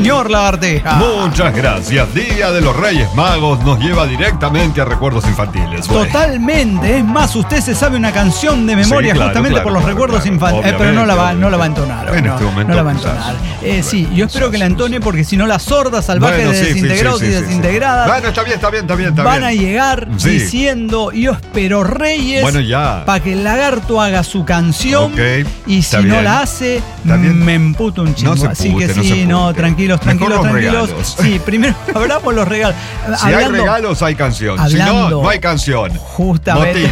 señor Lagartija. Muchas gracias. Día de los Reyes Magos nos lleva directamente a recuerdos infantiles. Totalmente. Es más, usted se sabe una canción de memoria justamente por los recuerdos infantiles. Pero no la va a entonar. En este momento no la va a entonar. Sí, yo espero que la entone porque si no las sordas salvajes de desintegrados y desintegradas. Bueno, está bien. Van a llegar diciendo, yo espero Reyes para que el lagarto haga su canción. Y si no la hace, me emputo un chingo. Así que sí, tranquilos. Sí, primero abramos los regalos. Si hay regalos, hay canción. Si no hay canción. Justamente.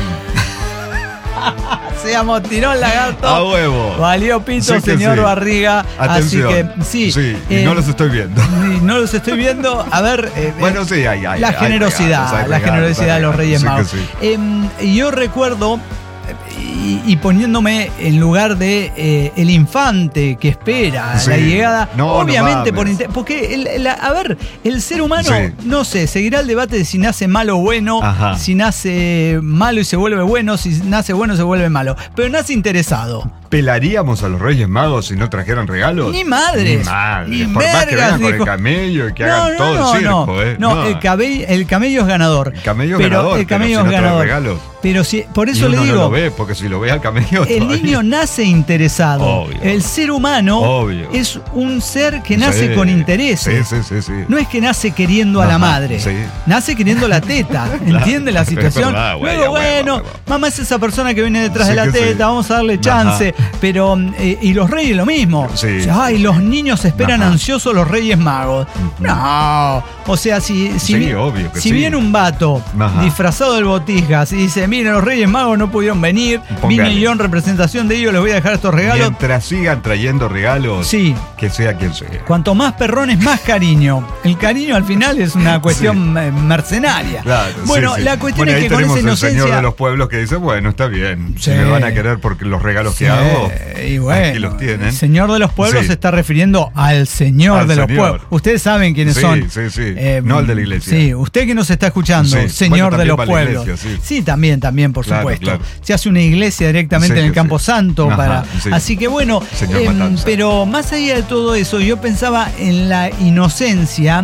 Se amotinó el lagarto. A huevo. Valió pito, señor Barriga. Atención. Así que y no los estoy viendo. A ver. Bueno, sí, hay. La generosidad. La generosidad de los Reyes Magos. Yo recuerdo. Y poniéndome en lugar de el infante que espera la llegada, obviamente porque el ser humano, no sé, seguirá el debate de si nace malo o bueno, si nace malo y se vuelve bueno, si nace bueno se vuelve malo, pero nace interesado. ¿Pelaríamos a los Reyes Magos si no trajeran regalos? Ni madres. Por más que vengan con el camello y que hagan todo el circo. No, el camello es ganador. El camello es ganador. Regalos. Pero si, por eso le digo. No lo ve, porque si lo ve al camello. El niño nace interesado. Obvio. El ser humano es un ser que nace con intereses. Sí. No es que nace queriendo a la madre. Nace queriendo la teta. ¿Entiende la situación? Luego, mamá es esa persona que viene detrás de la teta, vamos a darle chance. Pero, y los reyes lo mismo. Y los niños esperan ansiosos los Reyes Magos. No. O sea, si viene un vato disfrazado del Botijas y dice, miren, los Reyes Magos no pudieron venir, vine yo en representación de ellos, les voy a dejar estos regalos. Mientras sigan trayendo regalos, que sea quien sea. Cuanto más perrones, más cariño. El cariño al final es una cuestión mercenaria. Claro, la cuestión es que con esa inocencia. El señor de los pueblos que dice, bueno, está bien, si me van a querer porque los regalos que hago, y bueno, aquí los tienen. El señor de los pueblos se está refiriendo al señor de los pueblos. Ustedes saben quiénes son. No al de la iglesia. Sí, usted que nos está escuchando, señor de los pueblos. Sí, también, por supuesto. Se hace una iglesia directamente en el Campo Santo. Así que bueno, pero más allá de todo eso, yo pensaba en la inocencia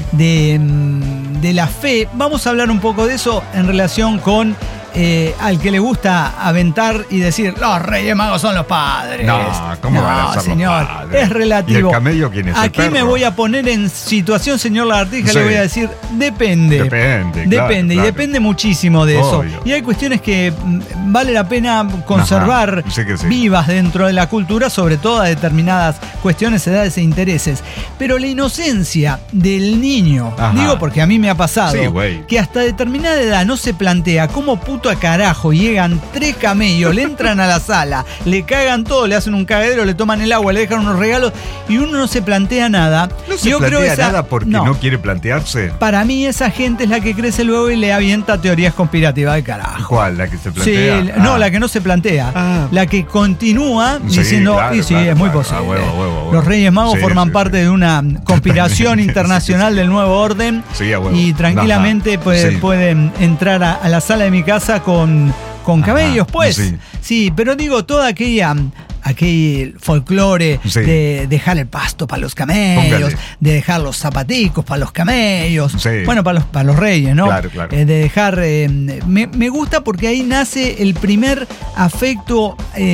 de la fe. Vamos a hablar un poco de eso en relación con al que le gusta aventar y decir, los Reyes Magos son los padres. No, ¿cómo van a ser señor, los padres? Es relativo. ¿Y el camello quién es? Aquí me voy a poner en situación, señor Lagartija, le voy a decir, depende. Y depende muchísimo de eso. Y hay cuestiones que vale la pena conservar vivas dentro de la cultura, sobre todo a determinadas cuestiones, edades e intereses. Pero la inocencia del niño, digo porque a mí me ha pasado, que hasta determinada edad no se plantea cómo puta auto a carajo, llegan 3 camellos, le entran a la sala, le cagan todo, le hacen un cagadero, le toman el agua, le dejan unos regalos y uno no se plantea nada. ¿No se plantea nada porque no quiere plantearse? Para mí esa gente es la que crece luego y le avienta teorías conspirativas de carajo. ¿Cuál? ¿La que se plantea? Sí, no, la que no se plantea. La que continúa diciendo, claro, y sí, es muy posible. Huevo. Los Reyes Magos forman parte de una conspiración internacional del nuevo orden y tranquilamente pueden entrar a la sala de mi casa con camellos, pues. Sí, pero digo, toda aquel folclore de dejar el pasto para los camellos, de dejar los zapaticos para los camellos, bueno, para los reyes, ¿no? Claro. De dejar... me gusta porque ahí nace el primer afecto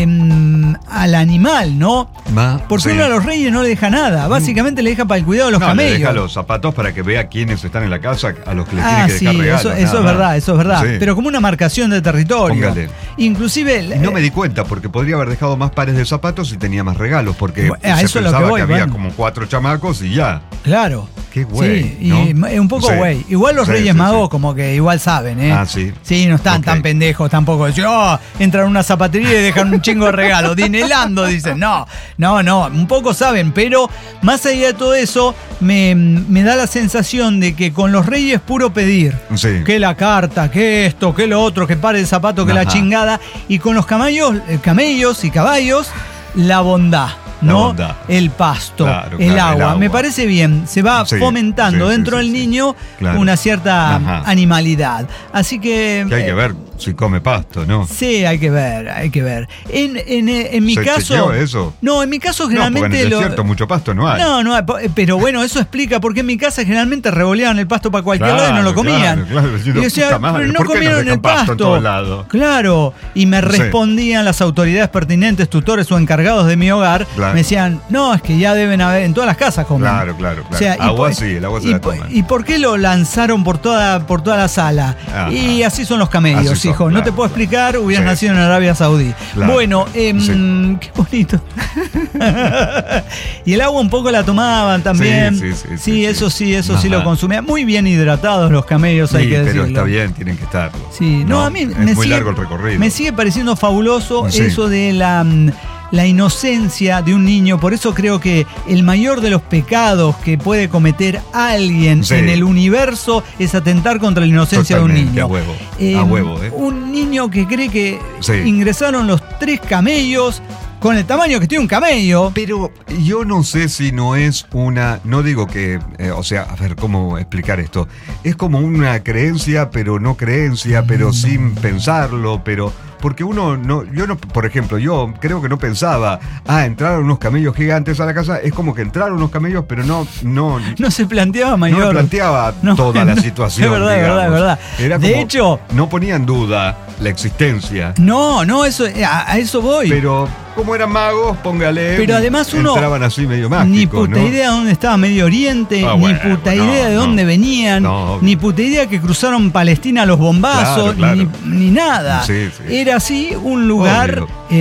al animal, ¿no? Porque uno a los reyes no le deja nada, básicamente le deja para el cuidado de los camellos. Le deja los zapatos para que vea quiénes están en la casa, a los que le tiene que dejar regalos. Eso es verdad. Sí. Pero como una marcación de territorio. Póngale. Inclusive... no me di cuenta, porque podría haber dejado más pares de zapatos y tenía más regalos, porque eso pensaba que había como 4 chamacos y ya. Claro. Qué güey, sí, ¿no? Y un poco güey. Igual los Reyes Magos como que igual saben, ¿eh? Sí, no están tan pendejos tampoco. Entran a una zapatería y dejan un chingo de regalos. Dinelando, dicen. No. Un poco saben, pero más allá de todo eso, me da la sensación de que con los Reyes puro pedir. Que la carta, que esto, que lo otro, que pare el zapato, que la chingada. Y con los camellos y caballos, la bondad. El pasto, el agua. Me parece bien, se va fomentando dentro del niño una cierta animalidad. Así que hay que ver si come pasto, ¿no? Sí, hay que ver. En mi caso... eso? No, en mi caso generalmente... porque en el desierto mucho pasto no hay. No, pero bueno, eso explica por qué en mi casa generalmente revoleaban el pasto para cualquier lado y no lo comían. Claro, y decía, pero no comieron el pasto. En todos lados? Claro, y me respondían las autoridades pertinentes, tutores o encargados de mi hogar, me decían, no, es que ya deben haber, en todas las casas comen. Claro. O sea, agua el agua se la toman. ¿Y por qué lo lanzaron por toda la sala? Y así son los camellos, hijo. No te puedo explicar, hubieras nacido en Arabia Saudí. Bueno, qué bonito. Y el agua un poco la tomaban también. Eso sí lo consumían. Muy bien hidratados los camellos, hay que decirlo. Pero está bien, tienen que estarlo. Sí, a mí es muy largo el recorrido. Me sigue pareciendo fabuloso eso de la inocencia de un niño. Por eso creo que el mayor de los pecados que puede cometer alguien en el universo es atentar contra la inocencia de un niño. A huevo. Un niño que cree que ingresaron los 3 camellos con el tamaño que tiene un camello. Pero yo no sé si no es no digo que, a ver, ¿cómo explicar esto? Es como una creencia, pero no creencia, pero sin pensarlo, porque yo por ejemplo, yo creo que no pensaba, entraron unos camellos gigantes a la casa, es como que entraron unos camellos, pero no se planteaba mayor. No me planteaba toda la situación. Es verdad. Era de como, hecho, no ponía en duda la existencia. No, a eso voy. Pero como eran magos, póngale. Pero además entraban así medio mágicos, ni puta idea de dónde estaba Medio Oriente, ni puta idea de dónde venían, ni puta idea que cruzaron Palestina a los bombazos, ni nada. Era así un lugar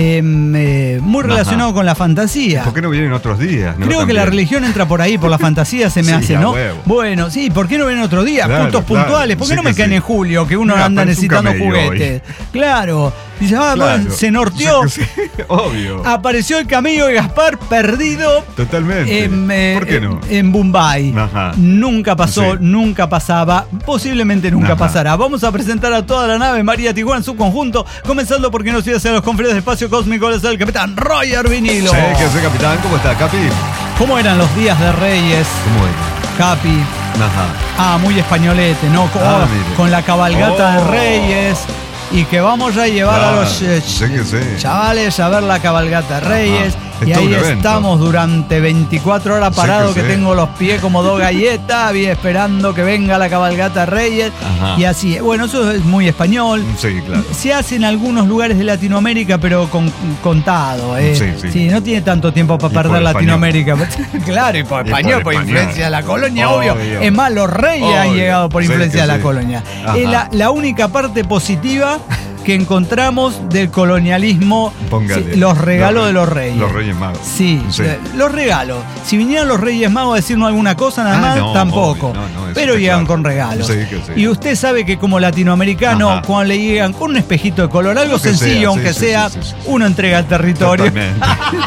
muy relacionado con la fantasía. ¿Por qué no vienen otros días? Creo que la religión entra por ahí, por la fantasía se me hace, ¿no? Bueno, sí, ¿por qué no vienen otros días? Puntos puntuales. ¿Por qué no me caen en julio, que uno anda necesitando juguetes? Claro. Dice, bueno, se norteó. Obvio. Apareció el camello de Gaspar perdido. Totalmente. ¿Por qué no? En Bombay. Nunca pasó, nunca pasaba. Posiblemente nunca pasará. Vamos a presentar a toda la nave María Tijuana en su conjunto. Comenzando porque nos iba a hacer los conferidos del espacio cósmico. Es el capitán Roger Vinilo. Sí, que sé, capitán. ¿Cómo está, Capi? ¿Cómo eran los días de Reyes? ¿Cómo era? Capi. Muy españolete, ¿no? Con la cabalgata de Reyes. Y que vamos a llevar a los chavales a ver la cabalgata Reyes. Y ahí estamos durante 24 horas parados, que tengo los pies como 2 galletas, esperando que venga la cabalgata Reyes. Y así, bueno, eso es muy español. Sí, claro. Se hace en algunos lugares de Latinoamérica, pero contado. No tiene tanto tiempo para perder Latinoamérica. Claro, y por español, por influencia de la colonia, obvio. Es más, los Reyes han llegado por influencia de la colonia. La única parte positiva que encontramos del colonialismo. Póngale. Los regalos de los reyes. Los Reyes Magos. Sí, los regalos. Si vinieran los Reyes Magos a decirnos alguna cosa, nada más, no, tampoco. obvio, pero llegan con regalos. Sí, que sí. Y usted sabe que como latinoamericano, Ajá. cuando le llegan con un espejito de color, algo sencillo, aunque sea, sí. uno entrega el territorio. Totalmente.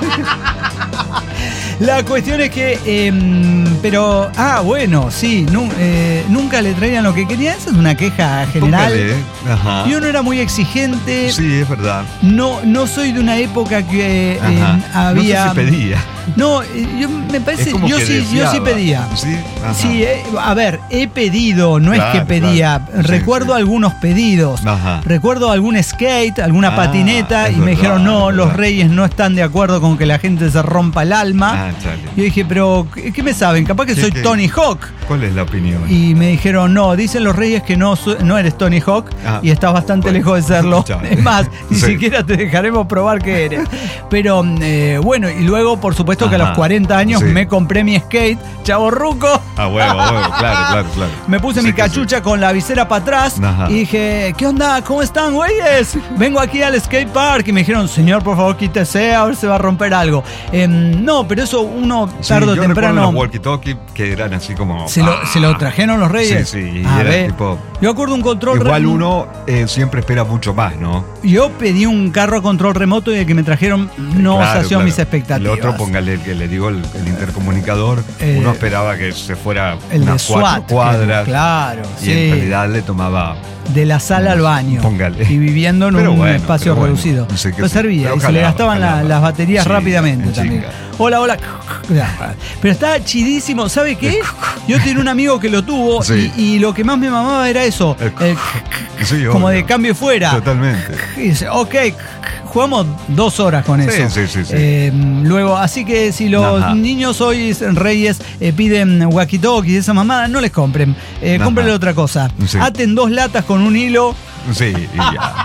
La cuestión es que, bueno, sí, nunca le traían lo que querían. Esa es una queja general. Póngale. Ajá. Yo no era muy exigente. Sí, es verdad. No soy de una época que había. No sé si pedía. No, yo me parece, yo sí pedía. Sí, ajá. Sí, a ver, he pedido, no Claro, es que pedía. claro. Recuerdo algunos pedidos. Ajá. Recuerdo algún skate, alguna patineta, es y me verdad, dijeron, no, es los verdad. reyes no están de acuerdo con que la gente se rompa el alma. Chale. Yo dije, pero, ¿qué me saben? Capaz que soy ¿Qué? Tony Hawk. ¿Cuál es la opinión? Y me dijeron, no, dicen los reyes que no eres Tony Hawk y estás bastante lejos de serlo. Chale. Es más, ni Sí. siquiera te dejaremos probar que eres. Pero bueno, y luego, por supuesto, que a los 40 años Sí. me compré mi skate, chavorruco. Huevo, claro. Me puse Sí mi que cachucha con la visera para atrás Ajá. y dije, ¿qué onda? ¿Cómo están, güeyes? Vengo aquí al skate park. Y me dijeron, señor, por favor, quítese, a ver si va a romper algo. No, pero eso uno tarde o yo temprano. recuerdo los walkie-talkie que eran así como. ¿Se lo trajeron los reyes? Sí, y A era ver, tipo. yo acuerdo un control Igual uno siempre espera mucho más, ¿no? Yo pedí un carro a control remoto y el que me trajeron no Claro, sació claro. mis expectativas. El otro, póngale el que le digo, el intercomunicador. Uno esperaba que se fuera el de unas SWAT, 4 cuadras. claro, Y sí. en realidad le tomaba. De la sala al baño. Póngale. Y viviendo en Pero un bueno, espacio pero bueno, reducido. no sé qué Pues sí. servía Pero y se le jalaba, gastaban jalaba. las baterías Sí, rápidamente en también. chinga. Hola. Pero estaba chidísimo. ¿Sabe qué? Yo tenía un amigo que lo tuvo Sí. y lo que más me mamaba era eso. Sí, como obvio. de cambio fuera. Totalmente. Y dice, ok, jugamos 2 horas con Sí, eso. sí. Luego, así que si los Ajá. niños hoy reyes piden walkie-talkies y esa mamada, no les compren. Ajá. Cómprenle otra cosa. Sí. Aten 2 latas con un hilo Sí, y ya.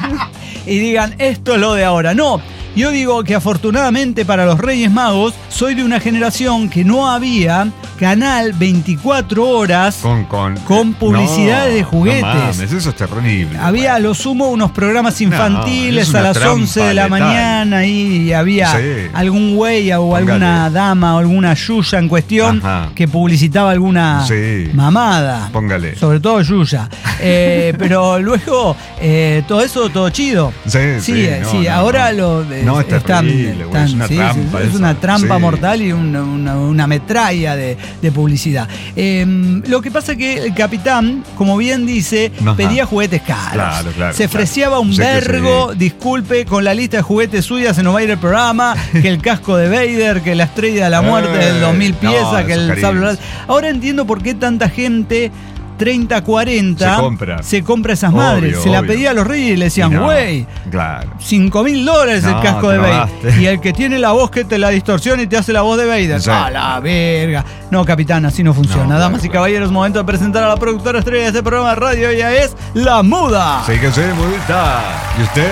y digan, esto es lo de ahora. No, yo digo que afortunadamente para los Reyes Magos, soy de una generación que no había canal 24 horas con publicidades de juguetes. No mames, eso es terrible. Había a lo sumo unos programas infantiles es a una las 11 de la trampa mañana y había Sí. algún güey o Póngale. alguna dama o alguna yuya en cuestión Ajá. que publicitaba alguna Sí. mamada. Póngale. Sobre todo yuya. Pero luego todo eso, todo chido. Sí, no, ahora no. lo No, es terrible, güey, es una trampa es esa. una trampa Sí. mortal y una metralla de publicidad. Lo que pasa es que el capitán, como bien dice, Ajá. pedía juguetes caros. Claro, se ofreciaba un Sí que vergo, sí. disculpe, con la lista de juguetes suyas se nos va a ir el programa, que el casco de Vader, que la estrella de la muerte del 2000 no, piezas, que eso el cariño. sable láser. Ahora entiendo por qué tanta gente 30, 40 se compra esas madres. Se la obvio. pedía a los reyes y le decían, No, güey, claro. $5,000 el No, casco te de Vader. robaste. Y el que tiene la voz que te la distorsiona y te hace la voz de Vader. Sí. ¡A la verga! No, capitán, así no funciona. No, Damas claro, y caballeros, momento de presentar a la productora estrella de este programa de radio. Ella es La Muda. Sí que sí, mudita. ¿Y usted?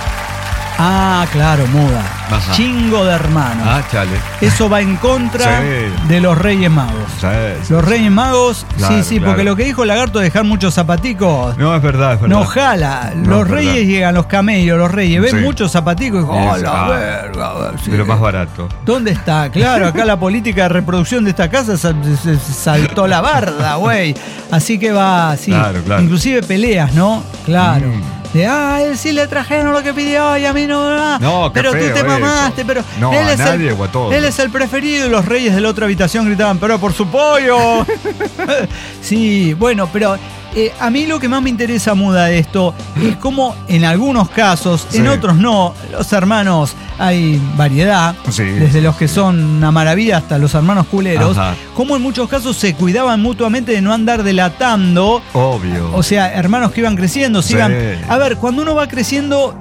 Ah, claro, Muda. Ajá. Chingo de hermanos. Chale. Eso va en contra Sí. de los Reyes Magos. Sí. Los Reyes Magos, Claro, sí, claro. porque lo que dijo Lagarto de dejar muchos zapaticos. No, es verdad, es verdad. No jala. No, Los es reyes verdad. llegan, los camellos, los reyes, ven Sí. muchos zapaticos y dicen, ¡oh, Sí, la ah, verga! Sí. De lo más barato. ¿Dónde está? Claro, acá la política de reproducción de esta casa se saltó la barda, güey. Así que va, sí. Claro. Inclusive peleas, ¿no? Claro. De, él sí le trajeron lo que pidió y a mí no. No, qué pero tú feo te eso. mamaste, pero No, él a es nadie o a todos. él es el preferido y los reyes de la otra habitación gritaban, pero por su pollo. Sí, bueno, pero a mí lo que más me interesa, Muda, de esto es cómo en algunos casos, en Sí. otros no, los hermanos hay variedad, Sí, desde sí, los que son una maravilla hasta los hermanos culeros, Ajá. como en muchos casos se cuidaban mutuamente de no andar delatando. Obvio. O sea, hermanos que iban creciendo, sigan. Sí. A ver, cuando uno va creciendo,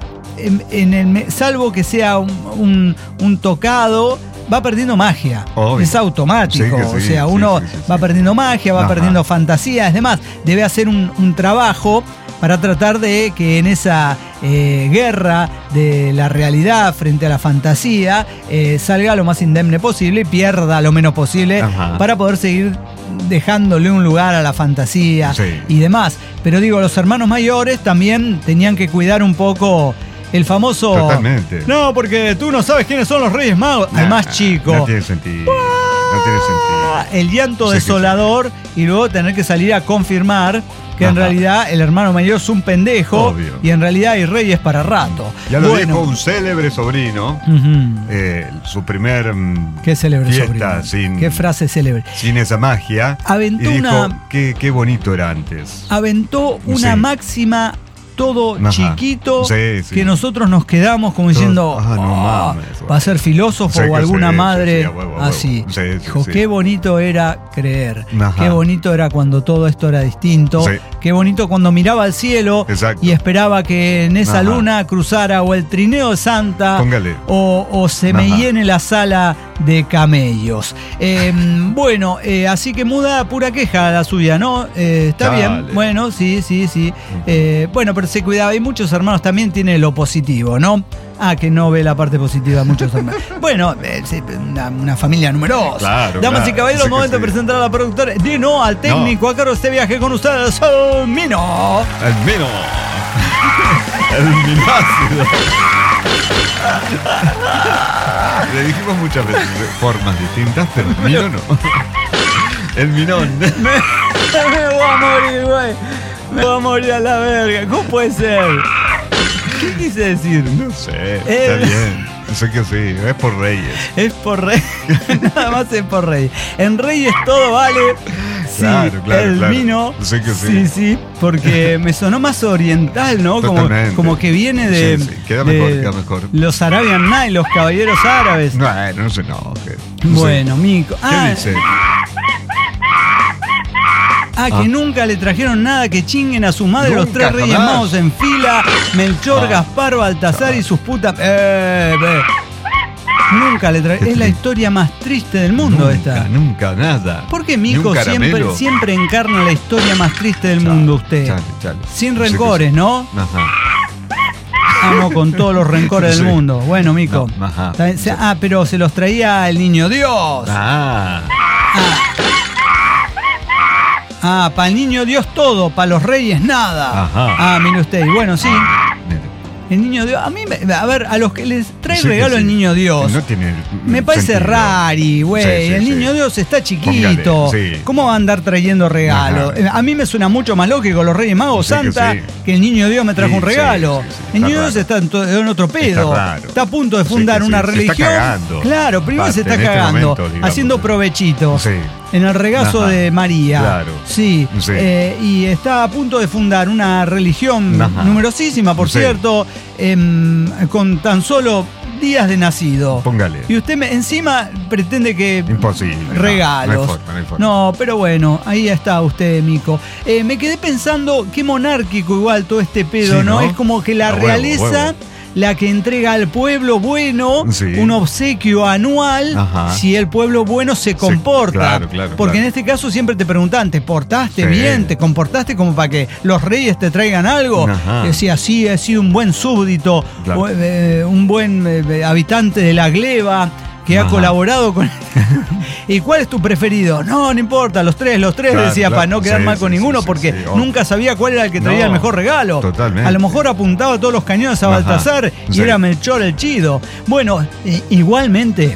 salvo que sea un tocado, va perdiendo magia. Obvio. Es automático. Sí que O sí, sea, uno sí. va perdiendo magia, va Ajá. perdiendo fantasía. Es demás, debe hacer un trabajo para tratar de que en esa guerra de la realidad frente a la fantasía salga lo más indemne posible y pierda lo menos posible para poder seguir dejándole un lugar a la fantasía y demás. Pero digo, los hermanos mayores también tenían que cuidar un poco el famoso... Totalmente. No, porque tú no sabes quiénes son los Reyes Magos. Al más chico. No tiene sentido. No tiene sentido. El llanto desolador y luego tener que salir a confirmar que en realidad el hermano mayor es un pendejo. Obvio. Y en realidad hay reyes para rato. Ya lo dijo un célebre sobrino, su primer ¿Qué célebre fiesta sobrino? ¿Qué frase célebre? Sin esa magia. Aventó y dijo, una... qué bonito era antes. Aventó una máxima... todo chiquito, que nosotros nos quedamos como diciendo, no mames, va a ser filósofo o alguna madre así. Dijo, qué bonito era creer, qué bonito era cuando todo esto era distinto, qué bonito cuando miraba al cielo y esperaba que en esa luna cruzara o el trineo de Santa o se me llene la sala de camellos. Bueno, así que muda pura queja la suya, ¿no? Está bien, bueno, sí. Bueno, pero se cuidaba y muchos hermanos también tienen lo positivo, ¿no? Que no ve la parte positiva muchos hermanos. Bueno, una familia numerosa. Claro, damas y caballeros, momento de presentar a la productora de no al técnico a cargo de este viaje con ustedes, el Mino. El Mino. El Minácido. Le dijimos muchas veces formas distintas, pero el Mino no. El Minón. Me voy a morir, güey. Me voy a morir a la verga. ¿Cómo puede ser? ¿Qué quise decir? No sé. Está bien. Sé que sí. Es por Reyes. Es por Reyes. Nada más es por Reyes. En Reyes todo vale. Sí, claro, el Mino. Sé que sí. Sí, porque me sonó más oriental, ¿no? Como que viene de. Sí. Queda mejor. Los Arabian Nights, los caballeros árabes. No se enoje. Bueno, Mico. ¿Qué dice? Que nunca le trajeron nada, que chinguen a su madre los tres Reyes Magos en fila, Melchor, Gaspar, Baltasar y sus putas. Nunca le trajeron. Es la historia más triste del mundo esta. Nunca, nada. ¿Por qué Mico siempre encarna la historia más triste del mundo usted? Chale. Sin rencores, ¿no? No, con todos los rencores del mundo. Bueno, Mico. Pero se los traía el niño Dios. Para el niño Dios todo, para los reyes nada. Mire usted, y bueno, sí. El niño Dios, a los que les trae regalo el niño Dios, no tiene me parece rari, güey. El niño Dios está chiquito. ¿Cómo va a andar trayendo regalos? A mí me suena mucho más lógico los Reyes Magos Santa que el niño Dios me trajo un regalo. El niño Dios está en otro pedo. Está a punto de fundar una religión. Se está cagando. Claro, primero se está cagando, haciendo provechito. En el regazo de María. Sí. Y está a punto de fundar una religión numerosísima, por cierto, con tan solo días de nacido. Póngale. Y usted encima pretende que... Imposible. Regalos. No hay forma. No, pero bueno, ahí está usted, Mico. Me quedé pensando, qué monárquico igual todo este pedo, ¿no? Es como que la realeza... la que entrega al pueblo bueno un obsequio anual si el pueblo bueno se comporta. Porque en este caso siempre te preguntan, ¿te portaste bien? ¿Te comportaste como para que los reyes te traigan algo? Decía, sí, he sido un buen súbdito, un buen habitante de la gleba que ha colaborado con... ¿Y cuál es tu preferido? No importa, los tres, decía, para no quedar mal con ninguno, porque nunca sabía cuál era el que traía el mejor regalo. Totalmente. A lo mejor apuntaba todos los cañones a Baltasar y era Melchor el chido. Bueno, igualmente...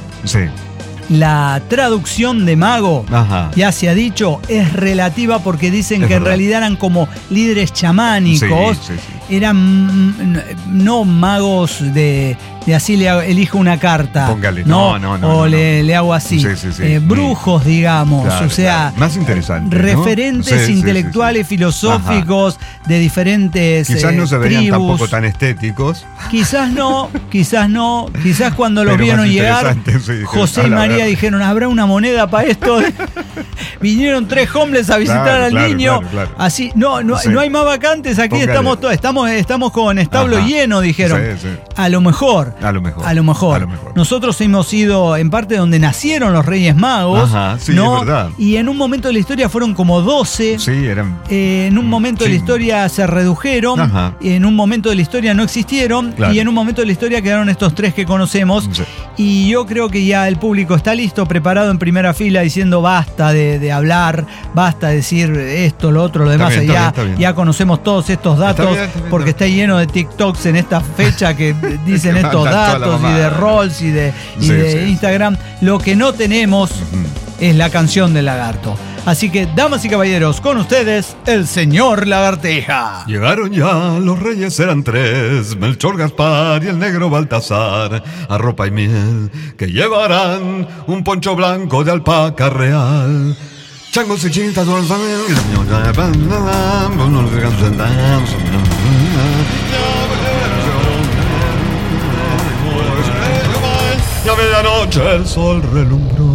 La traducción de mago, ya se ha dicho, es relativa porque dicen que en realidad eran como líderes chamánicos. Eran no magos de así le elijo una carta. Póngale. Le hago así. Brujos, digamos. Más interesante. Referentes intelectuales, filosóficos de diferentes quizás no se verían tampoco tan estéticos. Quizás no. Quizás cuando los vieron llegar, José y María dijeron, ¿habrá una moneda para esto? Vinieron 3 hombres a visitar al niño. Así, no hay más vacantes, aquí estamos con establo lleno, dijeron. A lo mejor A lo mejor. A lo mejor. Nosotros hemos ido en parte donde nacieron los Reyes Magos. Ajá, sí, ¿no? es verdad. Y en un momento de la historia fueron como 12. Sí, eran. En un momento de la historia se redujeron. Ajá. En un momento de la historia no existieron. Claro. Y en un momento de la historia quedaron estos 3 que conocemos. Sí. Y yo creo que ya el público está listo, preparado en primera fila, diciendo basta de hablar, basta de decir esto, lo otro, lo demás. Está bien, está bien. Ya conocemos todos estos datos, Está bien, porque está lleno de TikToks en esta fecha que dicen Que estos mandan toda la datos y mamada. de Rolls y de Instagram. Lo que no tenemos es la canción del lagarto. Así que, damas y caballeros, con ustedes, el señor Lagartija. Llegaron ya, los reyes eran 3, Melchor, Gaspar y el negro Baltasar, a ropa y miel, que llevarán un poncho blanco de alpaca real. Changos y chintas, y a medianoche el sol relumbró.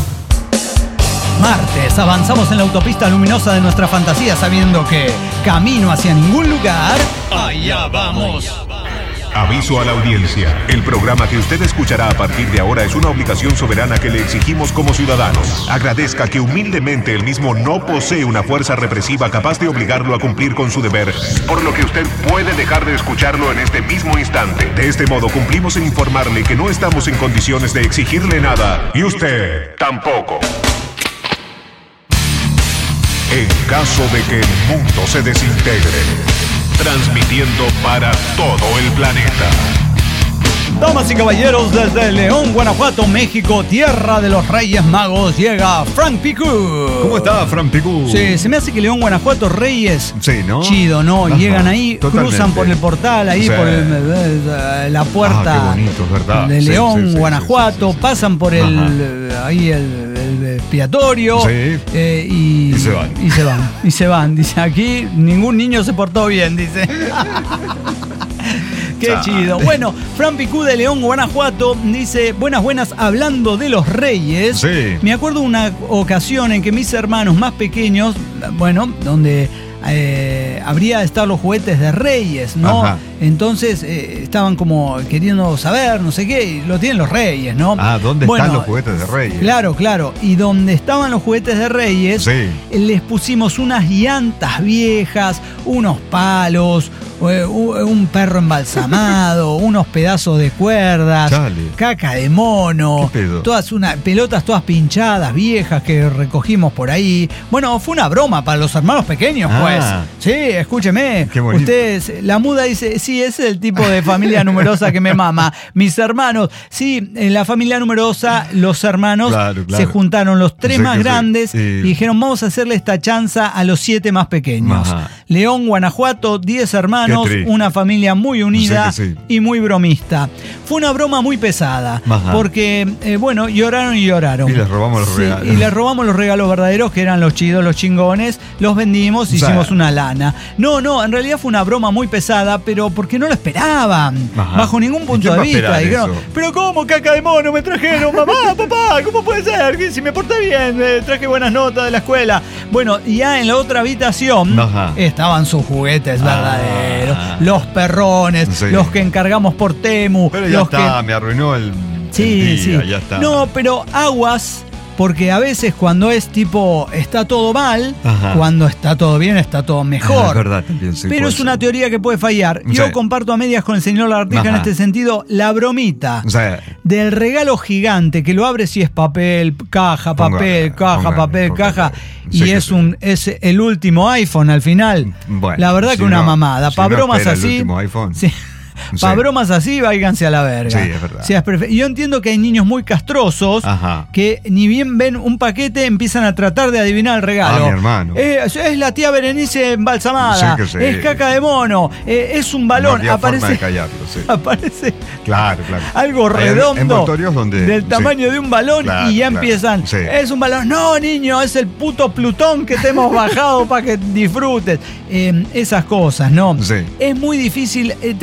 Martes, avanzamos en la autopista luminosa de nuestra fantasía, sabiendo que camino hacia ningún lugar, allá vamos. Aviso a la audiencia. El programa que usted escuchará a partir de ahora es una obligación soberana que le exigimos como ciudadanos. Agradezca que humildemente el mismo no posee una fuerza represiva capaz de obligarlo a cumplir con su deber, por lo que usted puede dejar de escucharlo en este mismo instante. De este modo cumplimos en informarle que no estamos en condiciones de exigirle nada, y usted tampoco. En caso de que el mundo se desintegre, transmitiendo para todo el planeta. Damas y caballeros, desde León, Guanajuato, México, tierra de los Reyes Magos, llega Frank Picú. ¿Cómo está, Frank Picú? Sí, se me hace que León, Guanajuato, Reyes. Sí, ¿no? Chido, ¿no? Ajá, llegan ahí, totalmente. cruzan por el portal, ahí Sí. por la puerta qué bonito, es verdad. de Sí, León, sí, Guanajuato, sí. pasan por ahí el expiatorio. Sí. Y se van. Y se van. Dice, aquí ningún niño se portó bien, dice. Qué chido. Bueno, Fran Picú de León, Guanajuato, dice, buenas, hablando de los reyes. Sí. Me acuerdo una ocasión en que mis hermanos más pequeños, bueno, donde habría de estar los juguetes de reyes, ¿no? Ajá. Entonces estaban como queriendo saber, no sé qué, y lo tienen los reyes, ¿no? Ah, ¿dónde están los juguetes de reyes? Claro. Y donde estaban los juguetes de reyes, Sí. les pusimos unas llantas viejas, unos palos, un perro embalsamado, unos pedazos de cuerdas, Chale. caca de mono, ¿Qué pedo? pelotas todas pinchadas, viejas que recogimos por ahí. Bueno, fue una broma para los hermanos pequeños, pues. Sí, escúcheme. Qué bonito. Ustedes, la muda dice, sí, ese es el tipo de familia numerosa que me mama. Mis hermanos, sí, en la familia numerosa, los hermanos Claro. se juntaron los 3 Sí, más que sí. grandes Sí. y dijeron, vamos a hacerle esta chanza a los 7 más pequeños. Ajá. León, Guanajuato, 10 hermanos, Qué tri. una familia muy unida Sí, que sí. y muy bromista. Fue una broma muy pesada, Ajá. porque, lloraron. Y les robamos los regalos. Y les robamos los regalos verdaderos, que eran los chidos, los chingones, los vendimos, hicimos una lana. No, en realidad fue una broma muy pesada, pero porque no lo esperaban, Ajá. bajo ningún ¿Y punto quién de va a vista. esperar Dijeron, eso? pero ¿cómo caca de mono me trajeron? Mamá, papá, ¿cómo puede ser? Que si me porté bien, traje buenas notas de la escuela. Bueno, y ya en la otra habitación Ajá. estaban sus juguetes verdaderos, los perrones, Sí. los que encargamos por Temu, Pero ya los está, me arruinó el día, ya está. No, pero aguas, porque a veces cuando es tipo está todo mal, Ajá. cuando está todo bien, está todo mejor. Ah, es verdad, también sí, Pero puede es una ser. teoría que puede fallar. Yo Sí. comparto a medias con el señor Lagartija en Ajá. este sentido, la bromita O sea, del regalo gigante que lo abre si es papel, caja, papel, Póngale. caja. Sí Y que es el último iPhone al final. Bueno, la verdad si que una no- mamada. si Para no bromas espera el así. último iPhone. Sí. Sí. Para bromas así, váyanse a la verga. Sí, es verdad. Sí, yo entiendo que hay niños muy castrosos Ajá. que ni bien ven un paquete empiezan a tratar de adivinar el regalo. Ah, mi hermano. Es la tía Berenice embalsamada. Sí, que sí. Es caca de mono. Es un balón. No había forma aparece de callarlo, sí. aparece Claro. algo Hay redondo envoltorios donde- del sí. tamaño de un balón Claro, y ya claro. empiezan. Sí. Es un balón. No, niño, es el puto Plutón que te hemos bajado para que disfrutes. Esas cosas, ¿no? Sí. Es muy difícil. Tengan en cuenta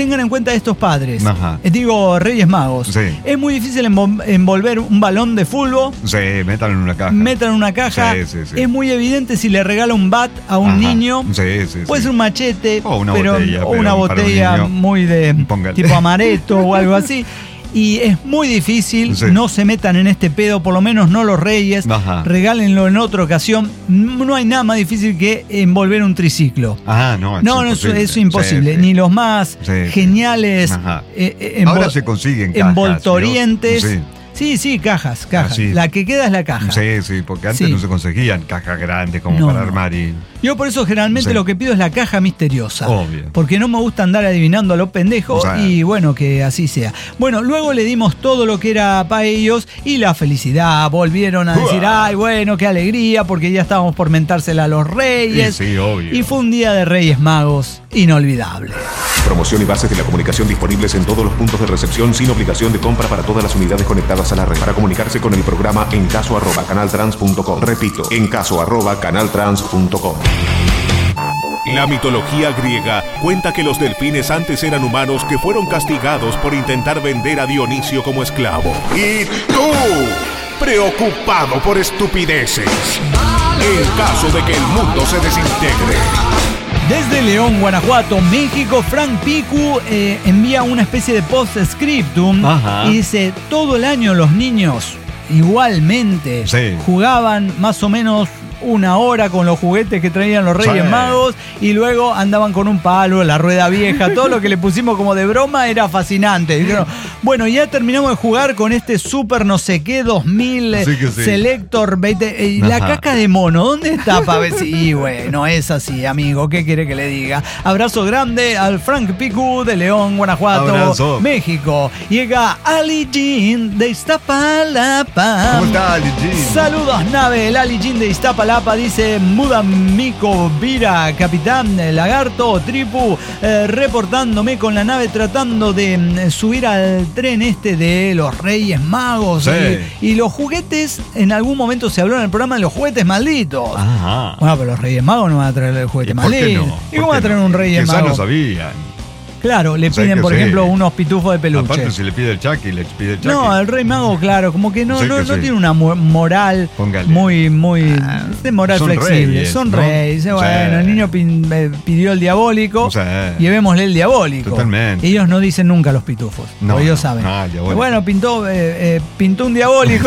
cuenta estos padres, Ajá. digo Reyes Magos, Sí. es muy difícil envolver un balón de fútbol. Sí, métanlo en una caja. Metan en una caja. Sí. Es muy evidente si le regala un bat a un Ajá. niño. Sí. Puede ser un machete O una pero, botella, o pero una para un botella niño, muy de póngale. tipo amaretto o algo así. Y es muy difícil, Sí. no se metan en este pedo, por lo menos no los Reyes. Ajá. Regálenlo en otra ocasión. No hay nada más difícil que envolver un triciclo. No, Eso es imposible. Sí. Ni los más Sí. geniales Ajá. Ahora se consiguen cajas, envoltorientes. ¿no? Sí, cajas. Así. La que queda es la caja. Sí, porque antes Sí. no se conseguían cajas grandes como No, para no. armar y... Yo por eso generalmente Sí. lo que pido es la caja misteriosa. Obvio. Porque no me gusta andar adivinando a los pendejos O sea. y bueno, que así sea. Bueno, luego le dimos todo lo que era para ellos y la felicidad. Volvieron a decir, ay, bueno, qué alegría, porque ya estábamos por mentársela a los Reyes. Sí, obvio. Y fue un día de Reyes Magos inolvidable. Promoción y bases de la comunicación disponibles en todos los puntos de recepción sin obligación de compra para todas las unidades conectadas a la red. Para comunicarse con el programa encaso@canaltrans.com. Repito, encaso@canaltrans.com. La mitología griega cuenta que los delfines antes eran humanos que fueron castigados por intentar vender a Dionisio como esclavo. Y tú, preocupado por estupideces, en caso de que el mundo se desintegre. Desde León, Guanajuato, México, Frank Picu envía una especie de post-scriptum. Ajá. Y dice, todo el año los niños igualmente Sí. jugaban más o menos una hora con los juguetes que traían los Reyes Sí. Magos y luego andaban con un palo, la rueda vieja, todo lo que le pusimos como de broma era fascinante. Dijeron, bueno, ya terminamos de jugar con este Super no sé qué 2000 Sí que sí. Selector 20, la Ajá. caca de mono, ¿dónde está para ver si? Y bueno, es así, amigo, ¿qué quiere que le diga? Abrazo grande al Frank Picu de León, Guanajuato, Abrazo. México. Llega Ali Jean de Iztapalapa. ¿Cómo está, Ali Jean? Saludos, nave, el Ali Jean de Iztapalapa, dice Mudamico Vira, capitán Lagarto, Tripu, reportándome con la nave tratando de subir al tren este de los Reyes Magos. Sí. Y los juguetes, en algún momento se habló en el programa de los juguetes malditos. Ajá. Bueno, pero los Reyes Magos no van a traer el juguete ¿Y por qué maldito. no? ¿Y cómo va a traer un Reyes Quizás Mago? no sabían. Claro, le O sea piden, que por sí. ejemplo, unos pitufos de peluche. Aparte, si le pide el Chucky, le pide el Chucky. No, el Rey Mago, claro, como que no, Sí no, que no sí. tiene una moral Póngale. muy de moral son flexible. reyes, Son ¿no? reyes. Bueno, Sí. el niño pidió el diabólico. Sí. Llevémosle el diabólico. Totalmente. Ellos no dicen nunca los pitufos. No, porque ellos no, saben. no, el diabólico. Bueno, pintó un diabólico.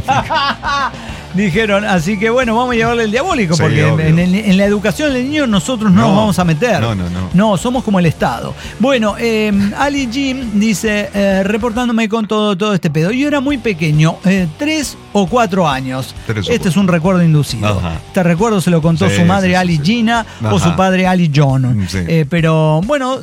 Dijeron, así que bueno, vamos a llevarle el diabólico, Sí, porque obvio. en la educación del niño nosotros no No. nos vamos a meter. No. No, somos como el Estado. Bueno, Ali Jim dice, reportándome con todo este pedo. Yo era muy pequeño, 3 o 4 años. 3 o Este 4. es un recuerdo inducido. Ajá. Este recuerdo se lo contó Sí, su madre sí, Ali sí. Gina o Ajá. su padre Ali John. Sí. Pero bueno,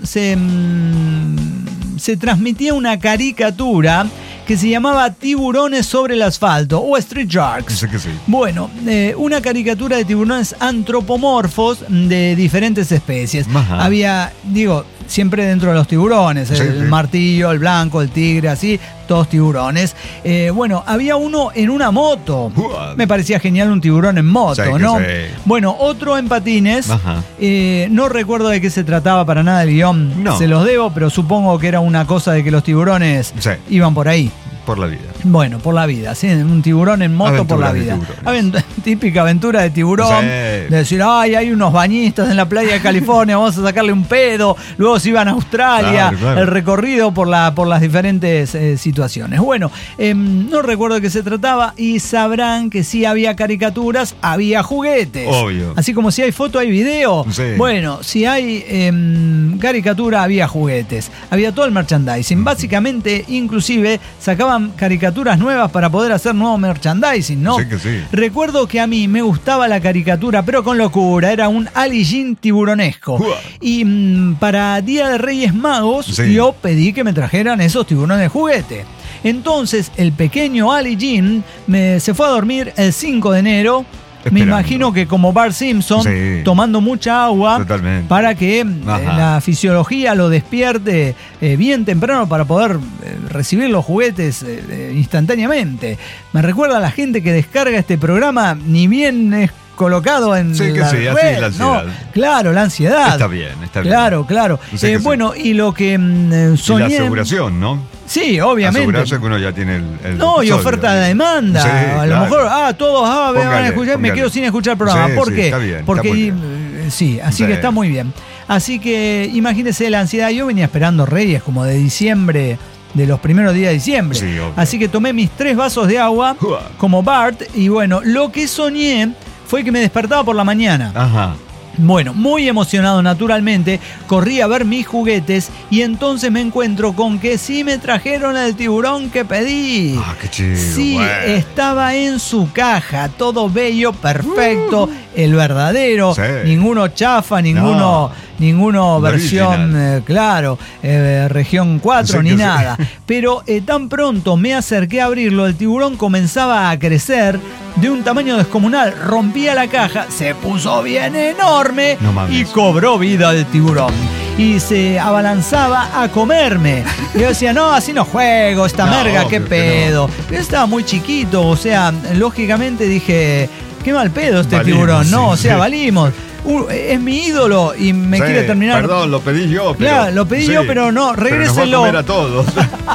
se transmitía una caricatura que se llamaba Tiburones sobre el asfalto o Street Sharks. Sé que sí. Bueno, una caricatura de tiburones antropomorfos de diferentes especies. Ajá. Había, siempre dentro de los tiburones, Sí, el sí. martillo, el blanco, el tigre, así, todos tiburones. Bueno, había uno en una moto. Uah. Me parecía genial un tiburón en moto, Sí que ¿no? sí. Bueno, otro en patines. Ajá. No recuerdo de qué se trataba para nada el guión. No. Se los debo, pero supongo que era una cosa de que los tiburones Sí. iban por ahí. Por la vida. Bueno, por la vida, ¿sí? Un tiburón en moto por la Aventuras vida. de tiburones. Típica aventura de tiburón. Sí. De decir, ay, hay unos bañistas en la playa de California, vamos a sacarle un pedo. Luego se iban a Australia. Claro. El recorrido por las diferentes situaciones. Bueno, no recuerdo de qué se trataba y sabrán que sí había caricaturas, había juguetes. Obvio. Así como si hay foto, hay video. Sí. Bueno, si hay caricatura, había juguetes. Había todo el merchandising. Básicamente, inclusive, sacaban caricaturas nuevas para poder hacer nuevo merchandising, ¿no? Sí que sí. Recuerdo que a mí me gustaba la caricatura, pero con locura. Era un Ali Jean tiburonesco. Uah. Y para Día de Reyes Magos, Sí. yo pedí que me trajeran esos tiburones de juguete. Entonces, el pequeño Ali Jean se fue a dormir el 5 de enero. Me Esperando. imagino que como Bart Simpson, Sí. tomando mucha agua Totalmente. para que Ajá. la fisiología lo despierte bien temprano para poder recibir los juguetes instantáneamente. Me recuerda a la gente que descarga este programa, ni bien es colocado en Sí, que la sí, red, así es la ansiedad. ¿no? Claro, la ansiedad. Está bien. Claro. Sí que sí. Bueno, y lo que Y soñé... la aseguración, ¿no? Sí, obviamente. Asegurarse que uno ya tiene el No, y episodio, oferta de ¿no? demanda. Sí, a lo claro. mejor, todos me van a Póngale, escuchar, me póngale. quedo sin escuchar el programa. Sí, ¿Por sí, qué? está bien, Porque está muy bien. sí, así Sí. que está muy bien. Así que imagínese la ansiedad. Yo venía esperando Reyes como de diciembre, de los primeros días de diciembre. Sí, obvio. Así que tomé mis 3 vasos de agua como Bart y bueno, lo que soñé fue que me despertaba por la mañana. Ajá. Bueno, muy emocionado naturalmente, corrí a ver mis juguetes y entonces me encuentro con que sí me trajeron el tiburón que pedí. Ah, qué chido. Sí, bueno. estaba en su caja, todo bello, perfecto, el verdadero, Sí. ninguno chafa, ninguno versión, claro, región 4, Sí, ni que sí. nada. Pero tan pronto me acerqué a abrirlo, el tiburón comenzaba a crecer de un tamaño descomunal, rompía la caja, se puso bien enorme No mames. y cobró vida el tiburón. Y se abalanzaba a comerme. Y yo decía, no, así no juego, esta No, merga, qué obvio que pedo. Yo estaba muy chiquito, o sea, lógicamente dije, qué mal pedo este Valimos, tiburón, ¿no? sí, O sea, sí. valimos. Es mi ídolo y me Sí, quiere terminar. Perdón, lo pedí yo. Pero, Claro, lo pedí yo, pero no, regrésenlo. Pero nos va a comer a todos.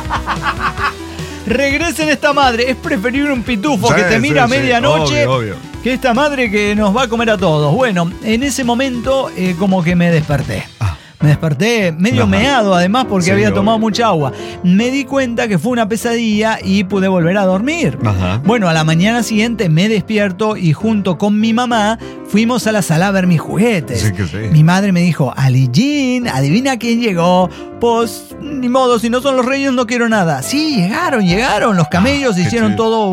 Regresen esta madre. Es preferible un pitufo Sí, que te mira a sí, sí, medianoche obvio. que esta madre que nos va a comer a todos. Bueno, en ese momento como que me desperté. Me desperté medio Ajá. meado además porque Sí, había tomado obvio. mucha agua. Me di cuenta que fue una pesadilla y pude volver a dormir. Ajá. Bueno, a la mañana siguiente me despierto y junto con mi mamá fuimos a la sala a ver mis juguetes. Sí que sí. Mi madre me dijo, Ali Jean, adivina quién llegó. Pues ni modo, si no son los reyes no quiero nada. Sí, llegaron. Los camellos qué hicieron chido. todo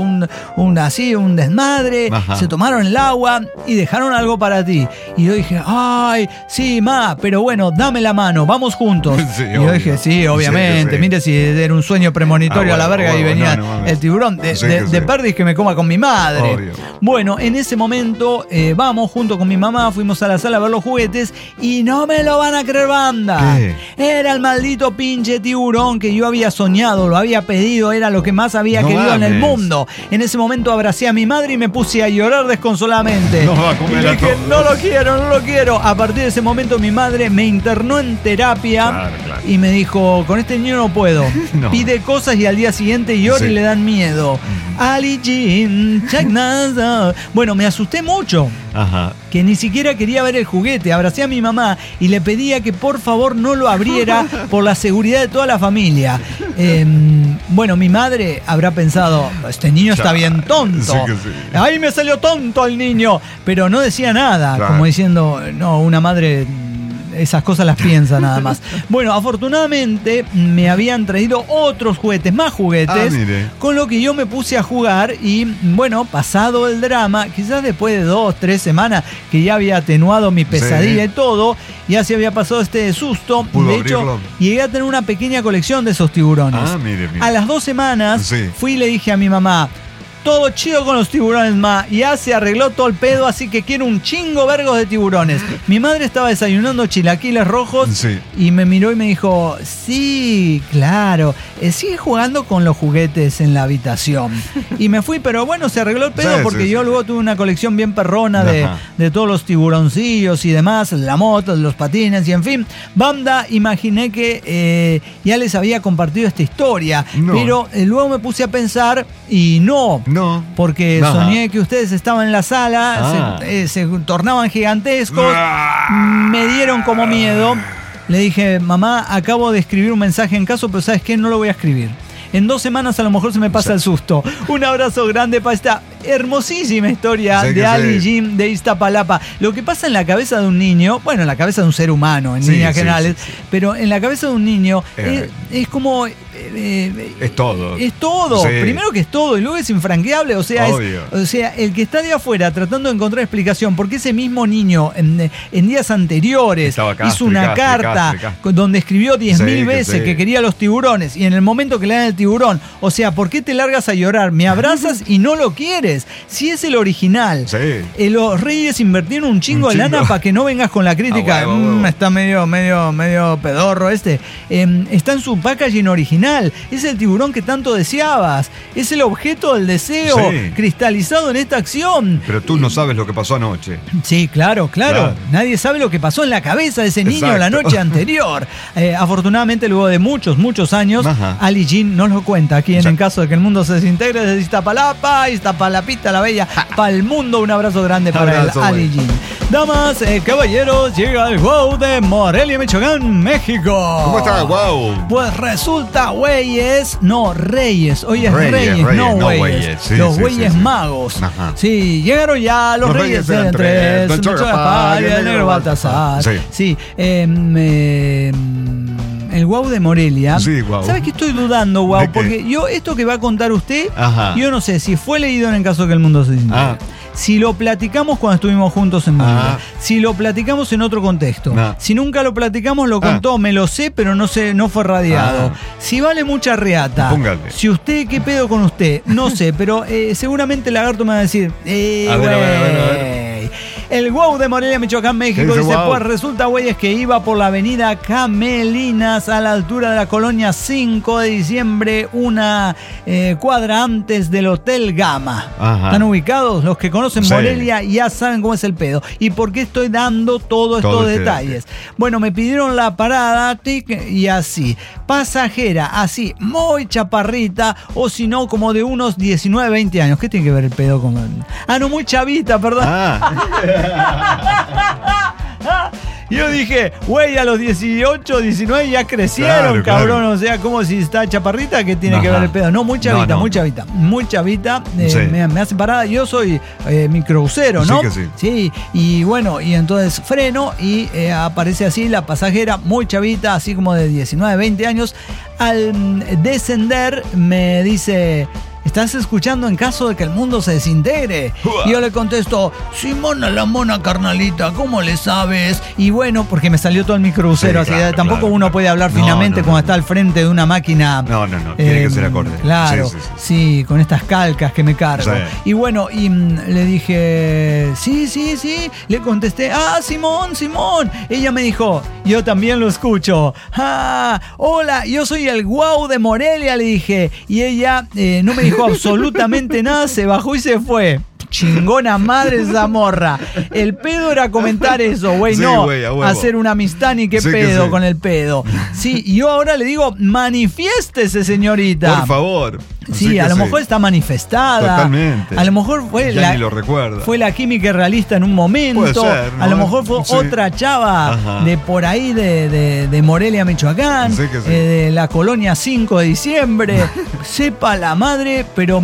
un desmadre. Ajá. Se tomaron el agua y dejaron algo para ti. Y yo dije, ay, sí, ma, pero bueno, dame la mano, vamos juntos. Sí, y yo obvio. dije, sí, obviamente. Sí, sí. Mire si era un sueño premonitorio a la bueno, verga y bueno, venía no mames. el tiburón. De Sí, que sí. perdiz que me coma con mi madre. Obvio. Bueno, en ese momento vamos junto con mi mamá, fuimos a la sala a ver los juguetes y no me lo van a creer, banda. ¿Qué? Era el maldito pinche tiburón que yo había soñado, lo había pedido, era lo que más había No querido en el mames. mundo. En ese momento abracé a mi madre y me puse a llorar desconsoladamente. Nos va a comer y a dije, todos. no lo quiero. A partir de ese momento mi madre me internó en terapia Claro. y me dijo, con este niño no puedo. No. Pide cosas y al día siguiente llora Sí. y le dan miedo. Ali Jean, check nada. Bueno, me asusté mucho. Ajá. Que ni siquiera quería ver el juguete. Abracé a mi mamá y le pedía que por favor no lo abriera por la seguridad de toda la familia. Bueno, mi madre habrá pensado, este niño está bien tonto. Sí que sí. Ahí me salió tonto el niño. Pero no decía nada, Claro. como diciendo, no, una madre... Esas cosas las piensa nada más. Bueno, afortunadamente me habían traído otros juguetes, más juguetes, mire. con lo que yo me puse a jugar y bueno, pasado el drama, quizás después de 2-3 semanas que ya había atenuado mi pesadilla Sí. y todo, ya se había pasado este susto. Pudo De hecho, abrirlo. llegué a tener una pequeña colección de esos tiburones. Ah, mire. A las 2 semanas Sí. fui y le dije a mi mamá, todo chido con los tiburones, ma. Ya se arregló todo el pedo, así que quiero un chingo vergos de tiburones. Mi madre estaba desayunando chilaquiles rojos Sí. y me miró y me dijo, sí, claro, sigue jugando con los juguetes en la habitación. Y me fui, pero bueno, se arregló el pedo Sí, porque sí, yo sí. luego tuve una colección bien perrona Ajá. de todos los tiburoncillos y demás, la moto, los patines y en fin. Banda, imaginé que ya les había compartido esta historia, No. pero luego me puse a pensar y no. No. Porque Ajá. soñé que ustedes estaban en la sala, Ah. se tornaban gigantescos, Ah. me dieron como miedo. Le dije, mamá, acabo de escribir un mensaje en caso, pero ¿sabes qué? No lo voy a escribir. En 2 semanas a lo mejor se me pasa el susto. Un abrazo grande para esta hermosísima historia Sí que de Ali sí. Jim de Iztapalapa. Lo que pasa en la cabeza de un niño, bueno, en la cabeza de un ser humano en Sí, líneas sí, generales, sí, sí. pero en la cabeza de un niño Eh. es como... Es todo. Es todo. Sí. Primero que es todo y luego es infranqueable. O sea, Obvio. el que está de afuera tratando de encontrar explicación, porque ese mismo niño en días anteriores Estaba hizo una carta Castri. donde escribió 10.000 Sí, que veces sí. que quería los tiburones y en el momento que le dan el tiburón, o sea, ¿por qué te largas a llorar? Me abrazas y no lo quieres. Si es el original. Sí. Los Reyes invirtieron un chingo de lana para que no vengas con la crítica. Ah, huevo, huevo. Está medio pedorro este. Está en su packaging original. final. Es el tiburón que tanto deseabas. Es el objeto del deseo cristalizado en esta acción. Pero tú no sabes lo que pasó anoche. Sí, claro. Nadie sabe lo que pasó en la cabeza de ese niño la noche anterior. Afortunadamente, luego de muchos años, Ali Jean nos lo cuenta aquí en caso de que el mundo se desintegre desde Iztapalapa, Iztapalapita la bella, para el mundo. Un abrazo grande para el Ali Jean. Damas, caballeros, llega el Wow de Morelia, Michoacán, México. ¿Cómo está, Wow? Pues resulta, reyes. Hoy es reyes, no güeyes. Sí, los güeyes magos. Ajá. Sí, llegaron ya los reyes del tres. Don Chorapal y el negro Baltasar. Sí. El Wow de Morelia. Sí, wow. ¿Sabes qué estoy dudando, Wow? Porque yo, esto que va a contar usted, yo no sé si fue leído en el caso de que el mundo se desintegre. Si lo platicamos cuando estuvimos juntos en Morelia. Si lo platicamos en otro contexto. Si nunca lo platicamos, lo contó, me lo sé, pero no sé, no fue radiado. Si vale mucha reata. Póngale. Si usted, ¿qué pedo con usted? No sé, pero seguramente el lagarto me va a decir, a ver. El Wow de Morelia, Michoacán, México, dice, pues resulta, güey, es que iba por la avenida Camelinas a la altura de la colonia 5 de diciembre, una cuadra antes del Hotel Gama. ¿Están ubicados? Los que conocen Morelia ya saben cómo es el pedo. ¿Y por qué estoy dando todos estos detalles? Bueno, me pidieron la parada, y así. Pasajera, así, muy chaparrita, o si no, como de unos 19, 20 años. ¿Qué tiene que ver el pedo con...? No, muy chavita, perdón. Yo dije, güey, a los 18, 19 ya crecieron, cabrón. Claro. O sea, como si está chaparrita, ¿qué tiene que ver el pedo? No, muy chavita, muy chavita. Me hace parada. Yo soy microbusero, ¿no? Sí, que sí. Sí, y bueno, y entonces freno y aparece así la pasajera, muy chavita, así como de 19, 20 años. Al descender me dice... ¿Estás escuchando en caso de que el mundo se desintegre? Y yo le contesto, Simona la mona carnalita, ¿cómo le sabes? Y bueno, porque me salió todo el microbusero, así que tampoco uno puede hablar finamente cuando está al frente de una máquina. No, tiene que ser acorde. Claro, sí, con estas calcas que me cargo. Sí. Y bueno, y le dije, sí, le contesté, Simón. Ella me dijo, yo también lo escucho. Hola, yo soy el Wow de Morelia, le dije. Y ella no me dijo absolutamente nada, se bajó y se fue. Chingona madre esa morra. El pedo era comentar eso, güey, no hacer una amistad ni qué pedo con el pedo. Sí, y yo ahora le digo, manifiéstese, señorita. Por favor. Sí, a lo mejor está manifestada. Totalmente. A lo mejor fue ni lo recuerda. Fue la química realista en un momento. Puede ser, ¿no? A lo mejor fue otra chava de por ahí de Morelia, Michoacán, de la colonia 5 de diciembre. Sepa la madre, pero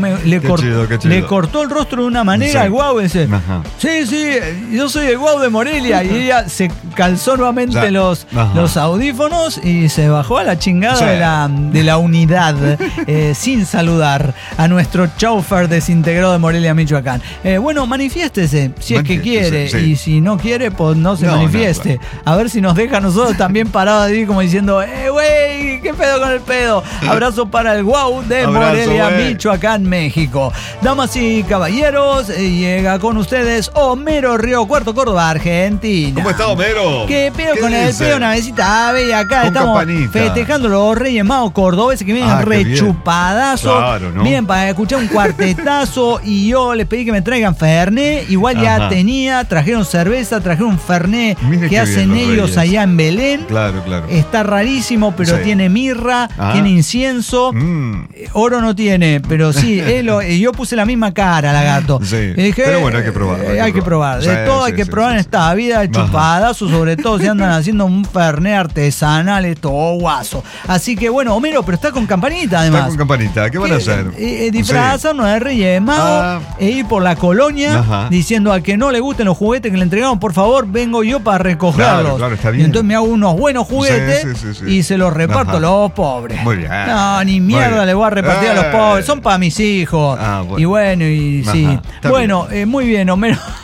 le cortó el rostro de una manera al Guau. Dice, sí, yo soy el Guau de Morelia. Y ella se calzó nuevamente los audífonos y se bajó a la chingada de la unidad sin saludar a nuestro chauffeur desintegrado de Morelia, Michoacán. Bueno, manifiéstese si es que quiere. Y si no quiere, pues no se manifieste. Claro. A ver si nos deja a nosotros también parados ahí como diciendo, güey, ¿qué pedo con el pedo? Abrazo para el Wow de Morelia, Michoacán, México. Damas y caballeros, llega con ustedes Homero Río Cuarto, Córdoba, Argentina. ¿Cómo está, Homero? ¿Qué pedo con el pedo? Una besita, y acá estamos festejando los Reyes Magos cordobeses que vienen rechupadazos. Claro, ¿no? Bien, para escuchar un cuartetazo. Y yo les pedí que me traigan Fernet. Igual ya trajeron cerveza, trajeron Fernet. Mire que hacen ellos allá en Belén. Claro. Está rarísimo, pero tiene mirra, tiene incienso. Oro no tiene, pero sí, yo puse la misma cara, lagarto. Dije, pero bueno, hay que probar. Hay que probar. De todo hay que probar en esta vida, el chupadazo, sobre todo si andan haciendo un Fernet artesanal, es todo guaso. Así que bueno, Homero, pero está con campanita además. Está con campanita, ¿qué van a hacer? Disfrazarnos de Reyes Magos e ir por la colonia diciendo al que no le gusten los juguetes que le entregamos, por favor, vengo yo para recogerlos. Claro, está bien. Y entonces me hago unos buenos juguetes y se los reparto a los pobres. Muy bien. No, ni mierda le voy a repartir a los pobres. Son para mis hijos. Bueno. Y bueno, y sí. Bueno, muy bien, Homero.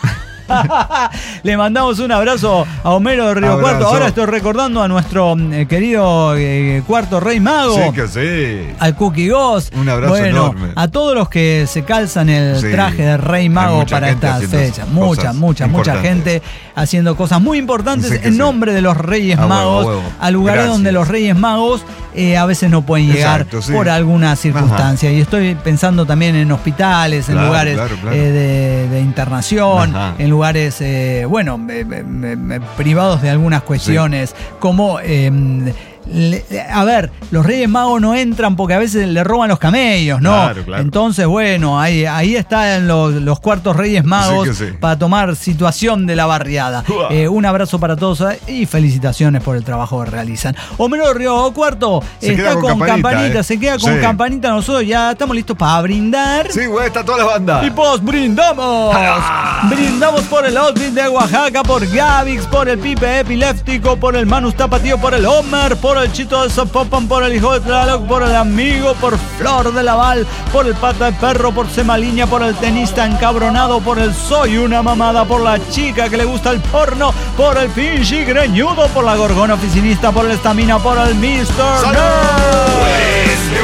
Le mandamos un abrazo a Homero de Río Abrazo. Cuarto. Ahora estoy recordando a nuestro querido Cuarto Rey Mago. Sí, que sí. Al Cookie Ghost. Un abrazo enorme. A todos los que se calzan el traje de Rey Mago para estas fechas. Mucha gente haciendo cosas muy importantes en nombre de los Reyes Magos, a lugares donde los Reyes Magos a veces no pueden llegar por alguna circunstancia. Y estoy pensando también en hospitales, en lugares de internación, en lugares privados de algunas cuestiones, como a ver, los Reyes Magos no entran porque a veces le roban los camellos, ¿no? Claro. Entonces, bueno, ahí están los cuartos Reyes Magos para tomar situación de la barriada. Un abrazo para todos y felicitaciones por el trabajo que realizan. Homero Río Cuarto está con campanita, se queda con campanita. Nosotros ya estamos listos para brindar. Sí, güey, está toda la banda. Y pues brindamos. Brindamos por el outfit de Oaxaca, por Gavix, por el Pipe Epiléptico, por el Manus Tapatío, por el Homer, por el Chito de Zapopan, por el Hijo de Tlaloc, por el Amigo, por Flor de Laval, por el Pata de Perro, por Semaliña, por el tenista encabronado, por el Soy una mamada, por la chica que le gusta el porno, por el pinche greñudo, por la gorgona oficinista, por el Estamina, por el Mr. Nerd.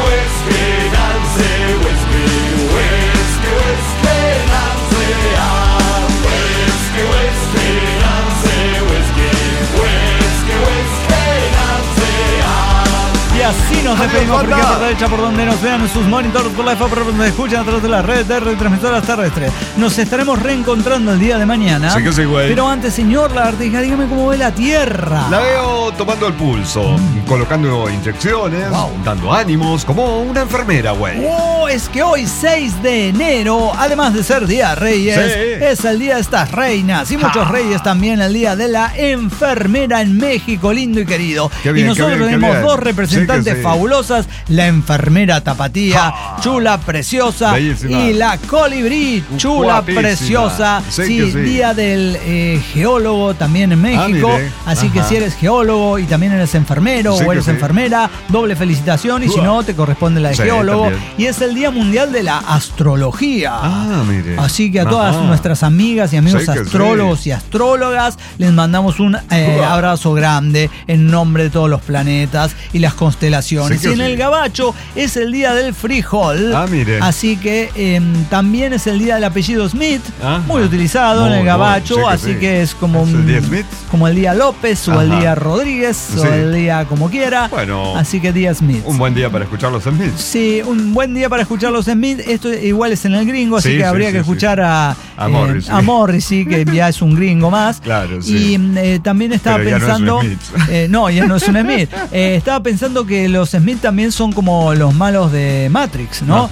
Así nos despedimos porque por derecha, por donde nos vean en sus monitores, por la FM, por donde nos escuchan a través de las redes de retransmisoras terrestres. Nos estaremos reencontrando el día de mañana. Sí que sí, güey. Pero antes, señor Lagartija, dígame cómo ve la Tierra. La veo tomando el pulso, colocando inyecciones, dando ánimos, como una enfermera, güey. Es que hoy, 6 de enero, además de ser Día de Reyes, es el Día de estas reinas y muchos reyes también, el Día de la Enfermera en México, lindo y querido. Y nosotros tenemos dos representantes fabulosas, la enfermera Tapatía, chula, preciosa, bellísima, y la colibrí, chula, guapísima, preciosa. Día del geólogo también en México. Así que si eres geólogo y también eres enfermero o eres enfermera, doble felicitación. Y si no, te corresponde la de geólogo. También. Y es el Día Mundial de la Astrología. Así que a todas nuestras amigas y amigos astrólogos y astrólogas les mandamos un abrazo grande en nombre de todos los planetas y las constelaciones. Y en el Gabacho es el día del frijol. Así que también es el día del apellido Smith, muy utilizado en el Gabacho. Así que es como el día López o el día Rodríguez o el día como quiera. Así que día Smith. Un buen día para escuchar los Smith. Sí, un buen día para escuchar los Smith. Esto igual es en el gringo, así que habría que escuchar a Morrissey, que ya es un gringo más. Claro, sí. Y también estaba pensando. No, ya no es un Smith. Estaba pensando que los Smith también son como los malos de Matrix, ¿no?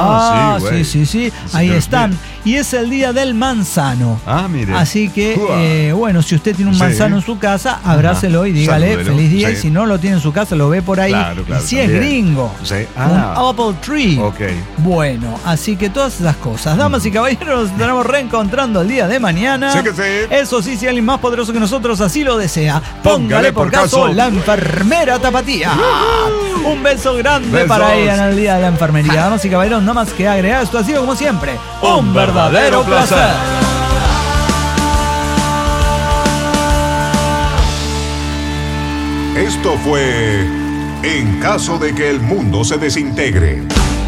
Sí. Ahí están. Smith. Y es el día del manzano. Así que, bueno, si usted tiene un manzano en su casa, abrácelo y dígale feliz día. Y si no lo tiene en su casa, lo ve por ahí. Y si es gringo, un apple tree. Bueno, así que todas esas cosas. Damas y caballeros, nos estaremos reencontrando el día de mañana. Eso sí, si alguien más poderoso que nosotros así lo desea, póngale por caso la enfermera Tapatía. Un beso grande para ella en el día de la enfermería. Damas y caballeros, nada más que agregar, esto ha sido como siempre un verdadero placer. Esto fue En caso de que el mundo se desintegre.